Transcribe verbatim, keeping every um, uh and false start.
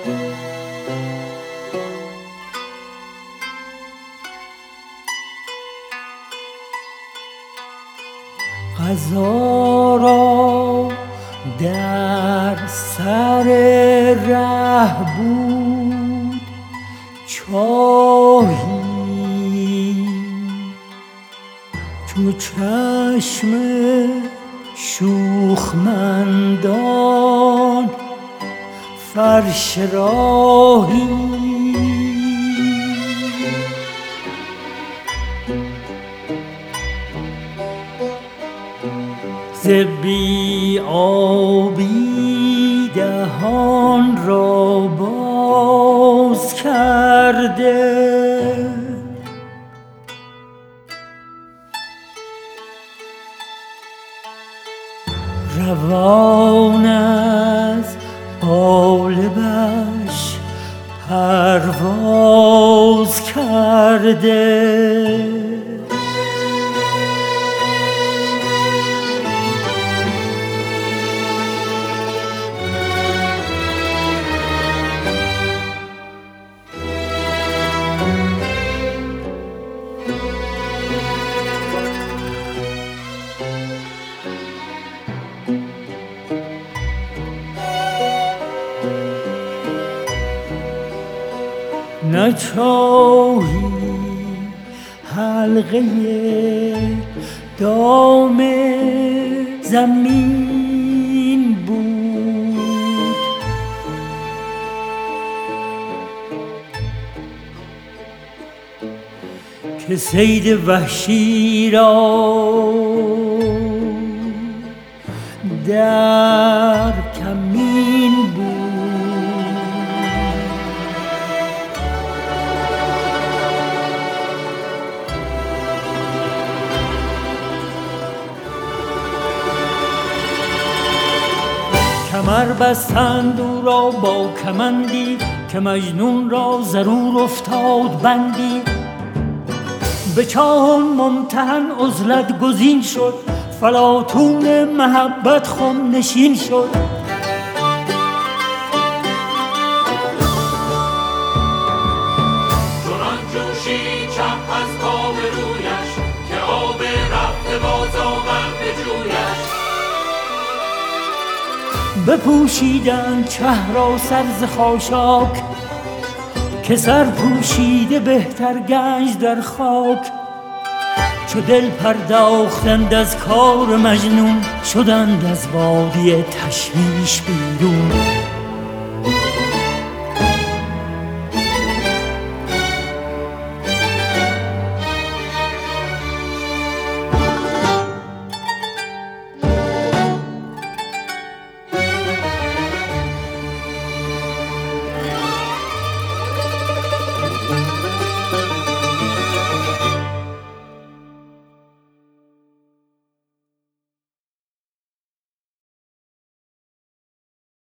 قضا را در سر ره بود چاهی، چو چشم شوخمندان فرش راهی. ز بی آبی دهان را باز کرده، روان از قالبش پرواز کرده. نه چاهی حلقه دام زمین بود، که صید وحشی را در کمین بود. کمر بستند او را با کمندی، که مجنون را ضرور افتاد بندی. به چاه ممتحن عزلت گزین شد، فلاطون محبت خم نشین شد. چنان جوشید چپ از کام رویش، که آب رفته باز آمد به جویش. بپوشیدند چه را سر ز خاشاک، که سر پوشیده بهتر گنج در خاک. چو دل پرداختند از کار مجنون، شدند از وادی تشویش بیرون.